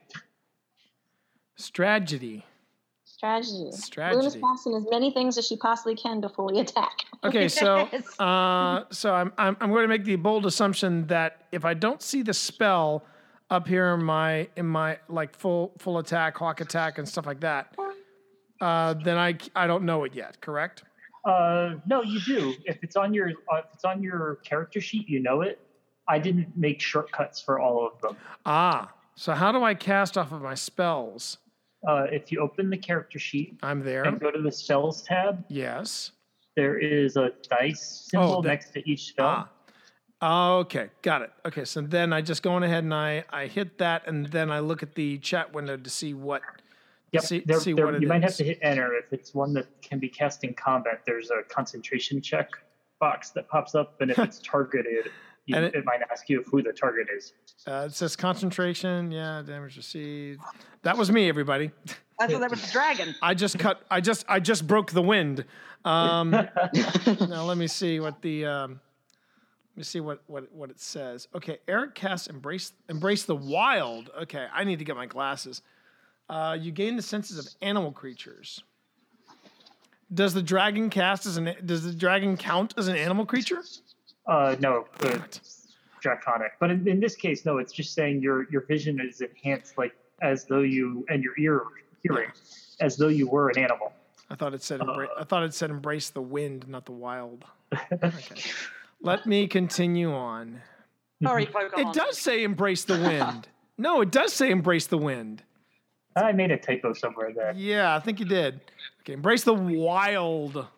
Strategy. strategy. Strategy. Luna's casting as many things as she possibly can before we attack. Okay, so Yes. uh, so I'm, I'm I'm going to make the bold assumption that if I don't see the spell up here in my in my like full full attack, hawk attack, and stuff like that, uh, then I I don't know it yet. Correct? Uh, no, you do. If it's on your uh, if it's on your character sheet, you know it. I didn't make shortcuts for all of them. Ah, so how do I cast off of my spells? Uh, if you open the character sheet I'm there. and go to the spells tab, Yes. there is a dice symbol Oh, that- next to each spell. Ah. Okay, got it. Okay, so then I just go on ahead and I, I hit that, and then I look at the chat window to see what. Yep, see, there, see there- what it you might have is. to hit enter. If it's one that can be cast in combat, there's a concentration check box that pops up, and if it's targeted, you, And it, it- might ask you who the target is. Uh, it says concentration. Yeah, damage received. That was me, everybody. I thought that was the dragon. I just cut. I just. I just broke the wind. Um, now let me see what the. Um, let me see what, what what it says. Okay, Eric casts embrace embrace the wild. Okay, I need to get my glasses. Uh, you gain the senses of animal creatures. Does the dragon cast as an? Does the dragon count as an animal creature? Uh, no, it's draconic. But in, in this case, no. It's just saying your your vision is enhanced, like as though you and your ear hearing, as though you were an animal. I thought it said. Embra- I thought it said embrace the wind, not the wild. Okay. Let me continue on. Sorry, Pokemon. It does say embrace the wind. No, it does say embrace the wind. I made a typo somewhere there. Yeah, I think you did. Okay, embrace the wild.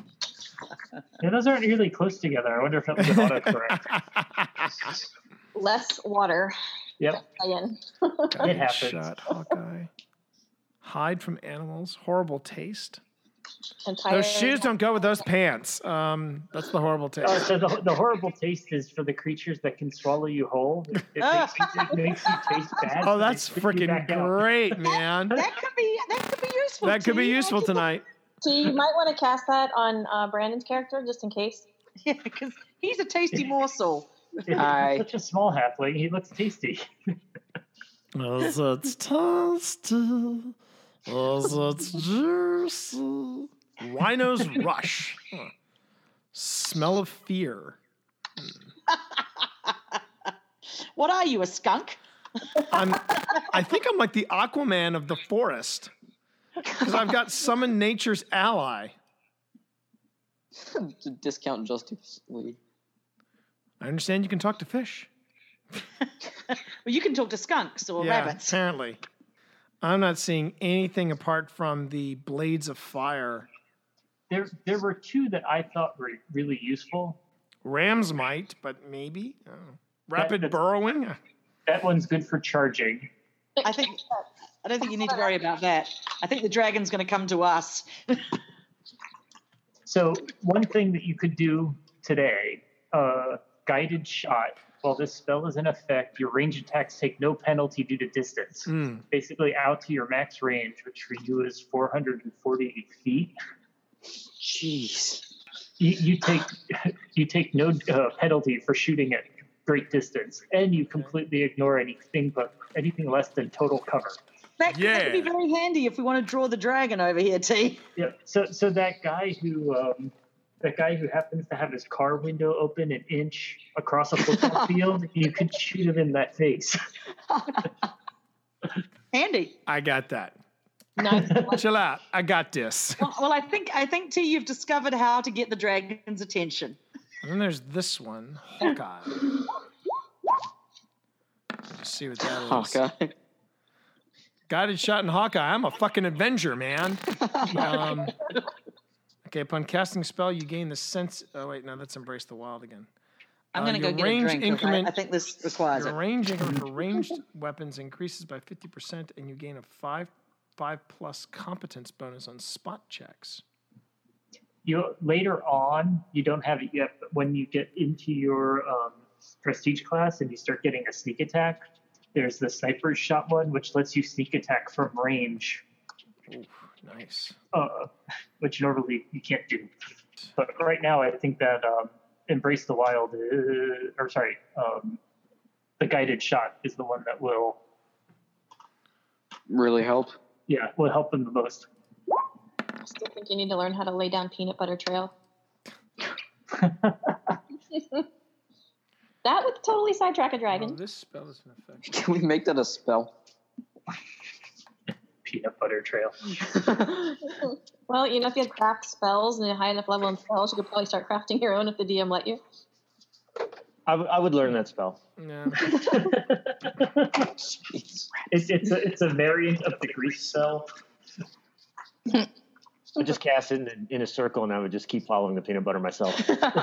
Yeah, those aren't really close together. I wonder if that was an autocorrect. Less water. Yep, Again. it happens. Shot Hawkeye. Hide from animals. Horrible taste. Entire Those shoes don't go with those pants. Um, that's the horrible taste. Uh, so the, the horrible taste is for the creatures that can swallow you whole. It, it, makes, you, it makes you taste bad. Oh, so they that's spit you freaking back out. great, man. That could be that could be useful. That could be T. useful tonight. So you might want to cast that on uh, Brandon's character just in case. Yeah, because he's a tasty morsel. I- Such a small halfling. He looks tasty. Oh, that's tasty. Oh, that's juicy. Rhino's Rush. Huh. Smell of fear. What are you, a skunk? I'm, I think I'm like the Aquaman of the forest. Because I've got Summon Nature's Ally. To discount Justice League. I understand you can talk to fish. Well, you can talk to skunks or yeah, rabbits. apparently. I'm not seeing anything apart from the Blades of Fire. There, there were two that I thought were really useful. Rams might, but maybe. Oh. Rapid That- burrowing? That one's good for charging. I think. I don't think you need to worry about that. I think the dragon's going to come to us. So one thing that you could do today, uh, guided shot. While this spell is in effect, your range attacks take no penalty due to distance. Mm. Basically out to your max range, which for you is four hundred forty feet. Jeez. You, you take you take no uh, penalty for shooting at great distance, and you completely ignore anything but anything less than total cover. That, that could be very handy if we want to draw the dragon over here, T. Yeah. So so that guy who um, that guy who happens to have his car window open an inch across a football field, you could shoot him in that face. Handy. I got that. Nice. Chill out. I got this. Well, well, I think I think T, you've discovered how to get the dragon's attention. And then there's this one, Hawkeye. Let's see what that is. Hawkeye. Guided shot in Hawkeye. I'm a fucking Avenger, man. Um, okay, upon casting spell, you gain the sense. Oh wait, no, that's Embrace the Wild again. I'm Uh, going to go your get a range drink. 'cause I, increment- I think this requires Your it. range increment for ranged weapons increases by fifty percent, and you gain a five five plus competence bonus on spot checks. You later on, you don't have it yet, but when you get into your um, prestige class and you start getting a sneak attack, there's the sniper shot one, which lets you sneak attack from range. Ooh, nice. Uh, which normally you can't do. But right now, I think that um, Embrace the Wild, is, or sorry, um, the guided shot is the one that will, Really help. yeah, will help them the most. I still think you need to learn how to lay down peanut butter trail. That would totally sidetrack a Oh, dragon. this spell is in effect. Can we make that a spell? Peanut butter trail. Well, you know, if you had craft spells and a high enough level in spells, you could probably start crafting your own if the D M let you. I, w- I would learn that spell. Yeah. It's, it's, a, it's a variant of the grease spell. I just cast it in, in a circle, and I would just keep following the peanut butter myself.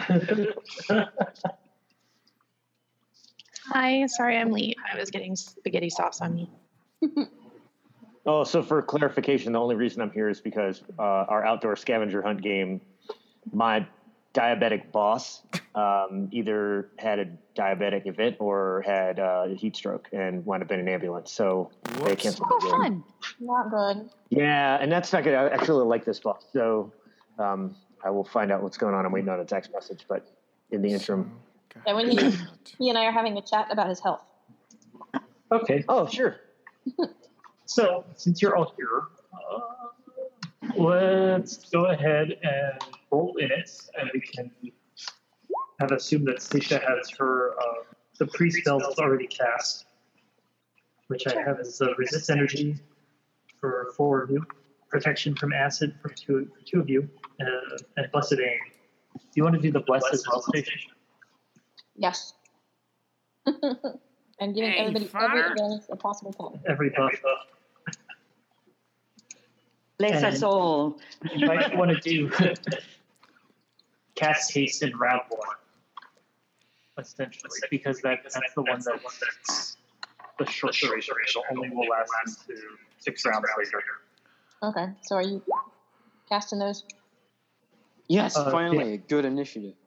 Hi, sorry I'm late. I was getting spaghetti sauce on me. Oh, so for clarification, the only reason I'm here is because uh, our outdoor scavenger hunt game, my diabetic boss um, either had a diabetic event or had uh, a heat stroke and wound up in an ambulance. So they Whoops. canceled Oh, the game. fun. Not good. Yeah, and that's not good. I actually like this boss. So um, I will find out what's going on. I'm waiting on a text message, but in the interim. And when he, he and I are having a chat about his health. Okay. Oh, sure. So, since you're all here, uh, let's go ahead and roll in it, and we can have assumed that Sisha has her uh, the pre-spells already cast, which I have as uh, resist energy for four of you, protection from acid for two, for two of you, uh, and blessed aim. Do you want to do the blessed as well, Sisha? Yes. And giving Hey, everybody fire. every advantage a possible can. Every buff. Bless And- us all. You might want to do cast haste and Ravlor, essentially, because that, that's the one that's the short duration. It only will last into six rounds later. Okay, so are you casting those? Yes, Uh, finally, yeah. a good initiative.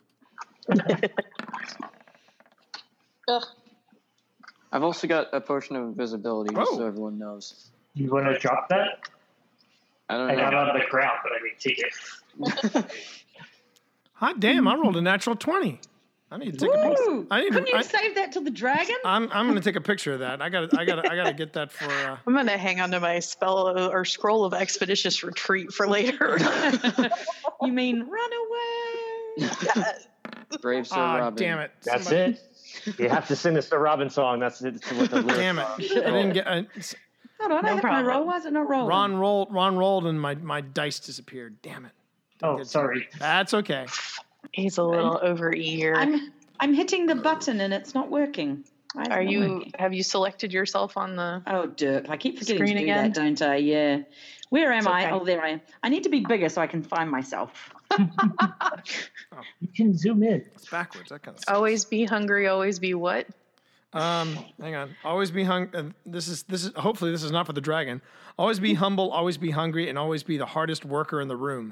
Ugh. I've also got a potion of invisibility, just so Whoa. everyone knows. You want to drop that? I don't I know. got on the ground, but I didn't take it. Hot damn! I rolled a natural twenty. I need to take a Woo! picture. I need Couldn't to. you I, save that to the dragon? I'm I'm gonna take a picture of that. I got to I got to I got to get that for. Uh, I'm gonna hang on to my spell or scroll of expeditious retreat for later. You mean run away? Brave Sir Ah, Robin. damn it! That's Somebody- it. You have to sing the Sir Robin song. That's it. That's what the lyrics Damn it! are. I didn't get. I, Hold on, I No have my problem. roll. Why is it not rolling? Ron rolled. Ron rolled, and my my dice disappeared. Damn it! Oh, sorry. That's okay. He's a little over eager. I'm I'm hitting the button and it's not working. Why is it Are not you? working? Have you selected yourself on the? Oh, Dirk. I keep forgetting Screen to do again? that, don't I? Yeah. Where am It's I? okay. Oh, there I am. I need to be bigger so I can find myself. You can zoom in. It's backwards. That kind of. Always be hungry. Always be what? Um, hang on. Always be hung. Uh, this is this is. Hopefully, this is not for the dragon. Always be humble. Always be hungry, and always be the hardest worker in the room.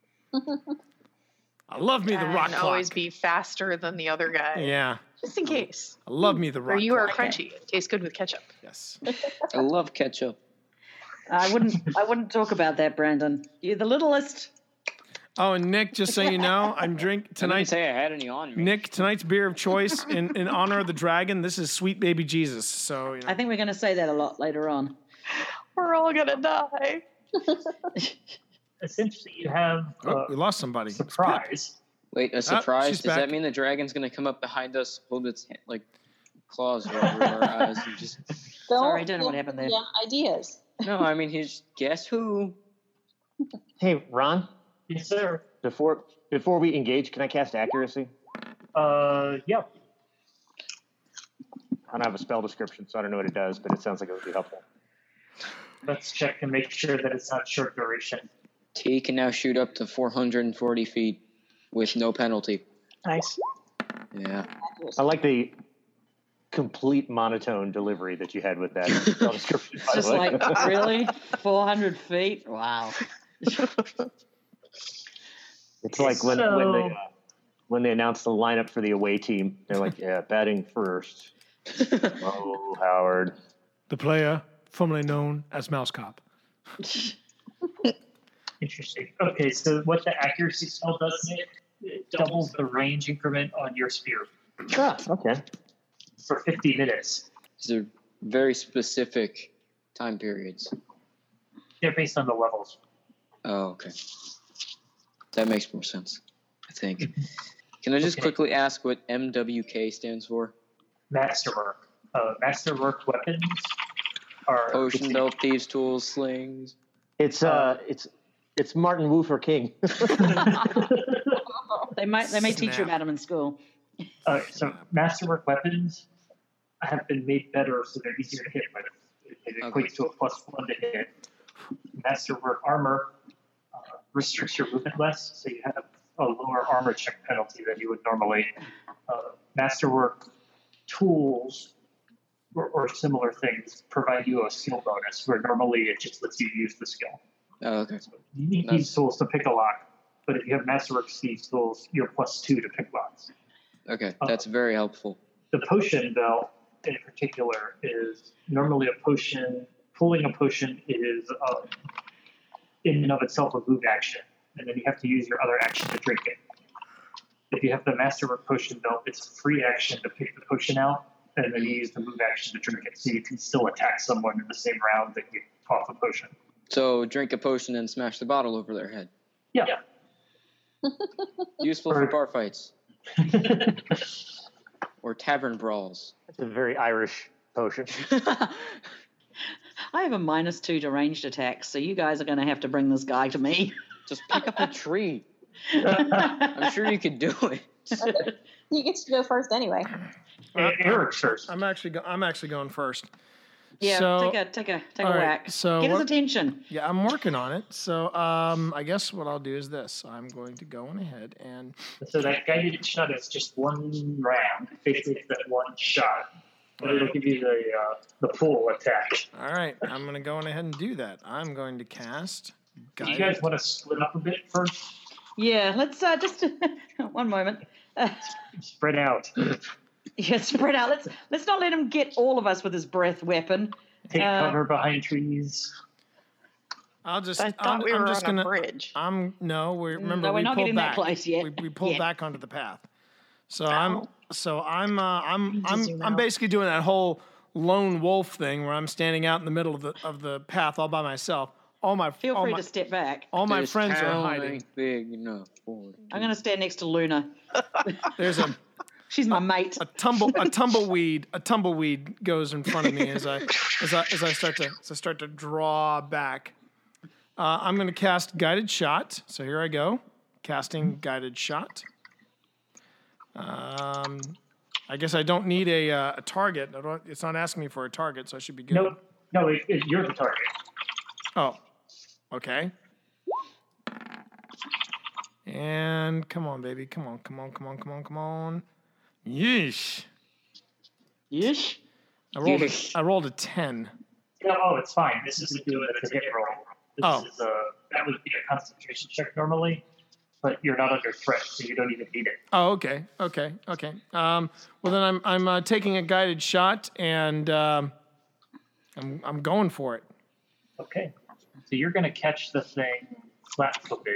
I love me the and rock clock. always be faster than the other guy. Yeah, Just in case. I love me the rock. Or you are clock. crunchy. It tastes good with ketchup. Yes. I love ketchup. I wouldn't I wouldn't talk about that, Brandon. You're the littlest. Oh, and Nick, just so you know, I'm drink I didn't tonight. say I had any on me. Nick, tonight's beer of choice in, in honor of the dragon. This is Sweet Baby Jesus. So you know. I think we're going to say that a lot later on. We're all gonna die. Essentially, you have Oh, uh, we lost somebody. surprise. Wait, a she's surprise? Does back. that mean the dragon's gonna come up behind us, hold its ha- like claws over our eyes, and just? Sorry, I don't know what happened there. Yeah, ideas. No, I mean he's guess who? Hey, Ron. Yes, sir. Before before we engage, can I cast accuracy? Uh, yeah. I don't have a spell description, so I don't know what it does, but it sounds like it would be helpful. Let's check and make sure that it's not short duration. T can now shoot up to four hundred forty feet with no penalty. Nice. Yeah. I like the complete monotone delivery that you had with that spell description. by It's the just way. like, really? four hundred feet? Wow. It's like when So- when they uh, when they announced the lineup for the away team, they're like, "Yeah, batting first, oh Howard." The player formerly known as Mouse Cop. Interesting. Okay, so what the accuracy spell does, Nick, it doubles the range increment on your spear Ah, okay. for fifty minutes. These are very specific time periods. They're based on the levels. Oh, okay. That makes more sense, I think. Can I just Okay. quickly ask what M W K stands for? Masterwork. Uh, masterwork weapons are Potion belt, thieves, tools, slings. It's uh, it's it's Martin Luther King. They might they may teach you Snap. about them in school. Uh, so masterwork weapons have been made better so they're easier to hit with. It, it Okay. equates to a plus one to hit. Masterwork armor uh, restricts your movement less, so you have a lower armor check penalty than you would normally. Uh, masterwork tools or, or similar things provide you a skill bonus, where normally it just lets you use the skill. Oh, okay. You need Nice. these tools to pick a lock, but if you have masterwork these tools, you're plus two to pick locks. Okay, that's very helpful. The potion belt in particular is normally a potion. Pulling a potion is um, in and of itself a move action, and then you have to use your other action to drink it. If you have the Masterwork potion belt, it's a free action to pick the potion out, and then you use the move action to drink it, so you can still attack someone in the same round that you off the potion. So drink a potion and smash the bottle over their head. Yeah. Useful for bar fights. Or tavern brawls. It's a very Irish potion. I have a minus two to ranged attacks, so you guys are going to have to bring this guy to me. Just pick up a tree. I'm sure you could do it. He gets to go first anyway. Uh, Eric's first. I'm actually go- I'm actually going first. Yeah, So- take a take a take a all right, whack. so Get his what- attention. Yeah, I'm working on it. So um, I guess what I'll do is this. I'm going to go on ahead and So that guided shot is just one round. Basically, it's that one shot. But it'll give you the uh, the full attack. all right, I'm going to go on ahead and do that. I'm going to cast. Do you guys want to split up a bit first? Yeah, let's uh, just one moment. Uh, Spread out. yeah, spread out. Let's let's not let him get all of us with his breath weapon. Take Uh, cover behind trees. I'll just. I thought I'm, we I'm were just on a gonna. bridge. I'm no. We remember No, we're we not pulled getting that back. close yet. We, we pulled Yet. back onto the path. So I'm. So I'm. Uh, I'm. to I'm. zoom I'm out. basically doing that whole lone wolf thing where I'm standing out in the middle of the of the path all by myself. All my. Feel all free my, to step back. All my This friends are town hiding. ain't big enough for it. I'm going to stand next to Luna. There's a. She's my mate. A tumble, a tumbleweed, a tumbleweed goes in front of me as I, as I, as I start to, as I start to draw back. Uh, I'm going to cast guided shot. So here I go, casting guided shot. Um, I guess I don't need a uh, a target. I don't, it's not asking me for a target, so I should be good. No, no, it, it, you're the target. Oh, okay. And come on, baby, come on, come on, come on, come on, come on. Yeesh. Yeesh. I rolled. A, Yeesh. I rolled a ten. No, oh, it's fine. This isn't doing it as a hit roll. This Oh. is a, that would be a concentration check normally, but you're not under threat, so you don't even need it. Oh, okay, okay, okay. Um, well, then I'm I'm uh, taking a guided shot and um, I'm I'm going for it. Okay. So you're going to catch the thing flat-footed.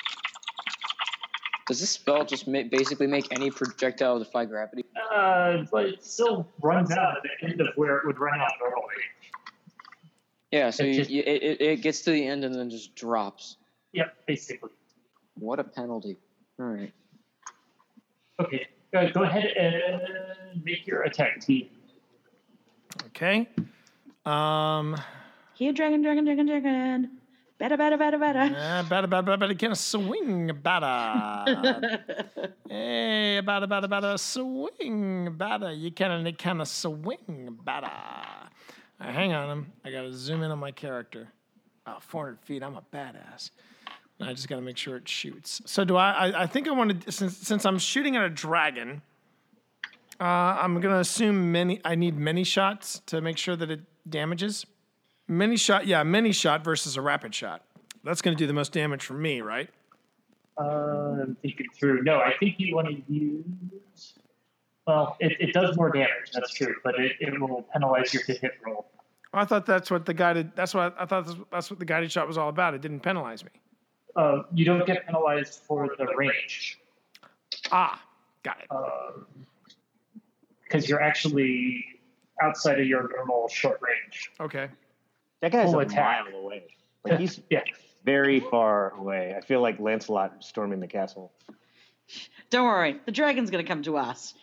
Does this spell just ma- basically make any projectile defy gravity? Uh, but it still runs out at the end of where it would run out normally. Yeah, so It you, just- you, it, it it gets to the end and then just drops. Yep, basically. What a penalty. All right. Okay, uh, go ahead and make your attack, T. Okay. Um, Here, dragon, dragon, dragon, dragon. Better, better, better, better. uh, better, better, better, better, can swing, better. Hey, better, better, better, swing, better. You can, kind of swing, better. All right, hang on, I gotta zoom in on my character. Oh, four hundred feet. I'm a badass. And I just gotta make sure it shoots. So do I? I, I think I want to since since I'm shooting at a dragon. Uh, I'm gonna assume many. I need many shots to make sure that it damages. Many shot, yeah, many shot versus a rapid shot. That's gonna do the most damage for me, right? Uh, I'm thinking through. No, I think you want to use. Well, it, it does more damage. That's true, but it, it will penalize your hit roll. I thought that's what the guided. That's what I thought. That's what the guided shot was all about. It didn't penalize me. Uh, you don't get penalized for the range. Ah, got it. Because you're actually outside of your normal short range. Okay. That guy's Full a attack. mile away. Like he's Yeah. very far away. I feel like Lancelot storming the castle. Don't worry, the dragon's going to come to us.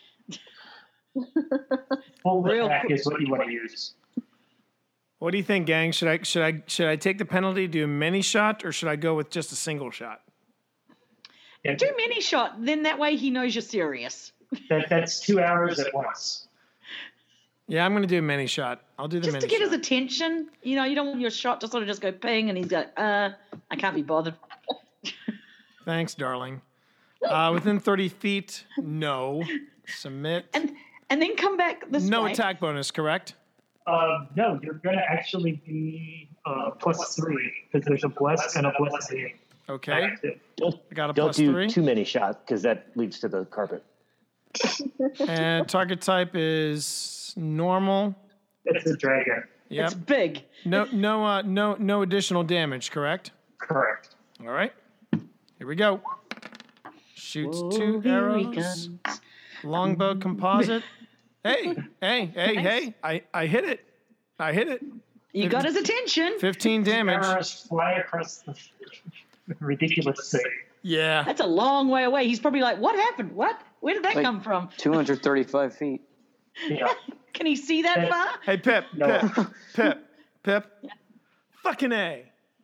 Full Real attack quick. is what you want to use. What do you think, gang? Should I should I should I take the penalty, do a many shot, or should I go with just a single shot? Yeah, Do mini shot, then that way he knows you're serious. that, that's two hours at once. Yeah, I'm gonna do a many shot. I'll do the Just many to get shot. his attention. You know, you don't want your shot to sort of just go ping and he's like, uh, I can't be bothered. Thanks, darling. Uh, within thirty feet, no. Submit. And and then come back this No way. attack bonus, correct? Uh, no, you're going to actually be uh, plus three because there's a bless and a blessing. Okay. Don't, I got a don't plus do three. too many shots because that leads to the carpet. And target type is normal. It's a dragon. Yep. It's big. No, no, uh, no, no additional damage. Correct. Correct. All right. Here we go. Shoots Oh, two here he arrows. comes. Longbow composite. Hey, hey, hey, hey! I, I hit it. I hit it. You got his attention. Fifteen damage. Arrows fly across the ridiculous thing. Yeah. That's a long way away. He's probably like, what happened? What? Where did that Like- come from? two hundred thirty-five feet. Yeah. Can he see that far? Hey, Pip. No. Pip. Pip. Pip. Fucking A.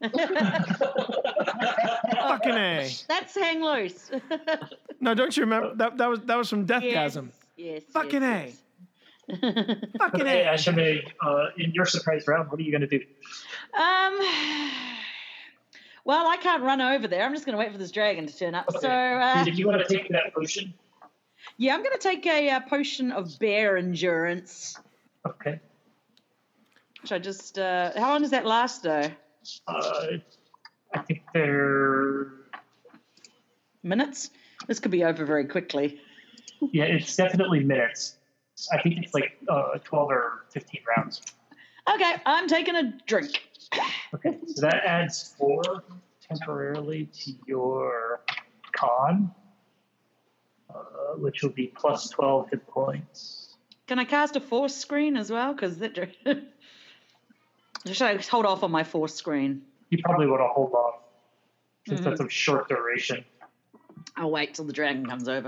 Fucking A. That's hang loose. No, don't you remember that? That was that was from Deathgasm. Yes. Fucking yes, A. yes. Fucking Hey, A. Ashame, uh, in your surprise round, what are you going to do? Um. Well, I can't run over there. I'm just going to wait for this dragon to turn up. Okay. So, uh, Did you want to take that potion? yeah, I'm going to take a uh, potion of bear endurance. Okay. Which I just. Uh, how long does that last, though? Uh, I think they're. Minutes? This could be over very quickly. Yeah, it's definitely minutes. I think it's like uh, twelve or fifteen rounds. Okay, I'm taking a drink. Okay, so that adds four temporarily to your con, uh, which will be plus twelve hit points. Can I cast a force screen as well? Because that. Should I hold off on my force screen? You probably want to hold off since Mhm. that's of short duration. I'll wait till the dragon comes over.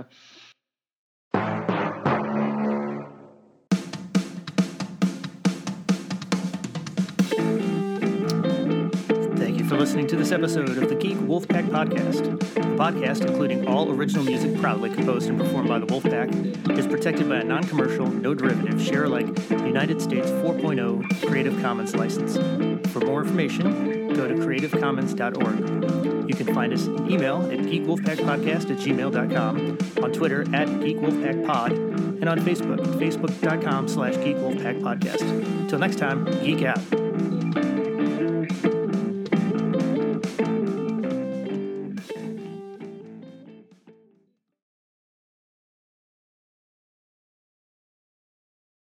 Thank you for listening to this episode of the Geek Wolfpack Podcast. The podcast, including all original music proudly composed and performed by the Wolfpack, is protected by a non-commercial, no-derivative, share-alike United States four point oh Creative Commons license. For more information, go to creative commons dot org. You can find us an email at geekwolfpackpodcast at gmail dot com, on Twitter at geekwolfpackpod, and on Facebook at facebook dot com slash geekwolfpackpodcast. Until next time, geek out.